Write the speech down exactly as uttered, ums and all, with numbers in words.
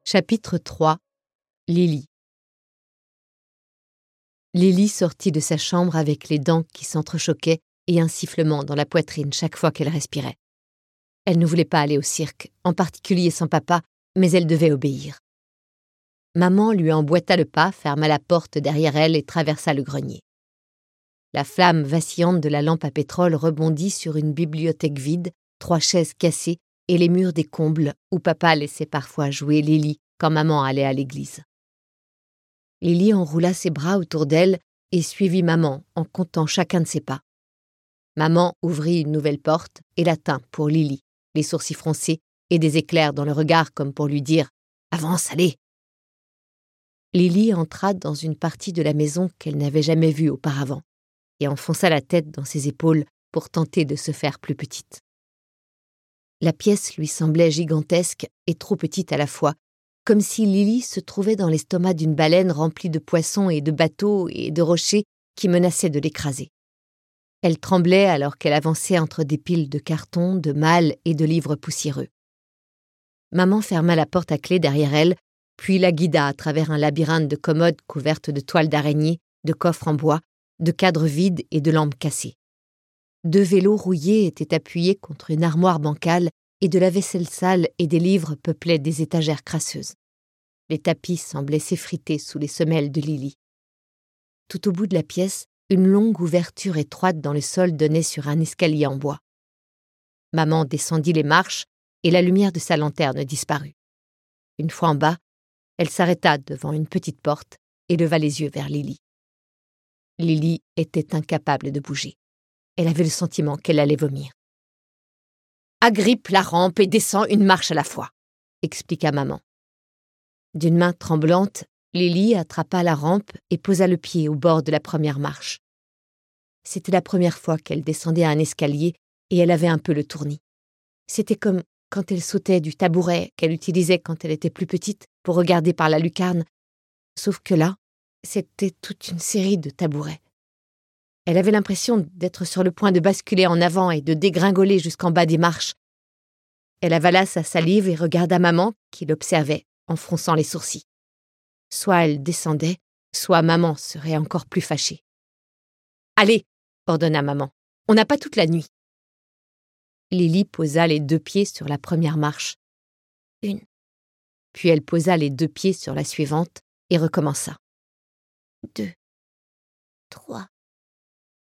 Chapitre trois. Lily. Lily sortit de sa chambre avec les dents qui s'entrechoquaient et un sifflement dans la poitrine chaque fois qu'elle respirait. Elle ne voulait pas aller au cirque, en particulier sans papa, mais elle devait obéir. Maman lui emboîta le pas, ferma la porte derrière elle et traversa le grenier. La flamme vacillante de la lampe à pétrole rebondit sur une bibliothèque vide, trois chaises cassées et les murs des combles où papa laissait parfois jouer Lily quand maman allait à l'église. Lily enroula ses bras autour d'elle et suivit maman en comptant chacun de ses pas. Maman ouvrit une nouvelle porte et la tint pour Lily, les sourcils froncés et des éclairs dans le regard comme pour lui dire « Avance, allez !» Lily entra dans une partie de la maison qu'elle n'avait jamais vue auparavant et enfonça la tête dans ses épaules pour tenter de se faire plus petite. La pièce lui semblait gigantesque et trop petite à la fois, comme si Lily se trouvait dans l'estomac d'une baleine remplie de poissons et de bateaux et de rochers qui menaçaient de l'écraser. Elle tremblait alors qu'elle avançait entre des piles de cartons, de malles et de livres poussiéreux. Maman ferma la porte à clé derrière elle, puis la guida à travers un labyrinthe de commodes couvertes de toiles d'araignée, de coffres en bois, de cadres vides et de lampes cassées. Deux vélos rouillés étaient appuyés contre une armoire bancale et de la vaisselle sale et des livres peuplaient des étagères crasseuses. Les tapis semblaient s'effriter sous les semelles de Lily. Tout au bout de la pièce, une longue ouverture étroite dans le sol donnait sur un escalier en bois. Maman descendit les marches et la lumière de sa lanterne disparut. Une fois en bas, elle s'arrêta devant une petite porte et leva les yeux vers Lily. Lily était incapable de bouger. Elle avait le sentiment qu'elle allait vomir. « Agrippe la rampe et descends une marche à la fois », expliqua maman. D'une main tremblante, Lily attrapa la rampe et posa le pied au bord de la première marche. C'était la première fois qu'elle descendait un escalier et elle avait un peu le tournis. C'était comme quand elle sautait du tabouret qu'elle utilisait quand elle était plus petite pour regarder par la lucarne, sauf que là, c'était toute une série de tabourets. Elle avait l'impression d'être sur le point de basculer en avant et de dégringoler jusqu'en bas des marches. Elle avala sa salive et regarda maman qui l'observait en fronçant les sourcils. Soit elle descendait, soit maman serait encore plus fâchée. « Allez !» ordonna maman. « On n'a pas toute la nuit. » Lily posa les deux pieds sur la première marche. Une. Puis elle posa les deux pieds sur la suivante et recommença. Deux. Trois.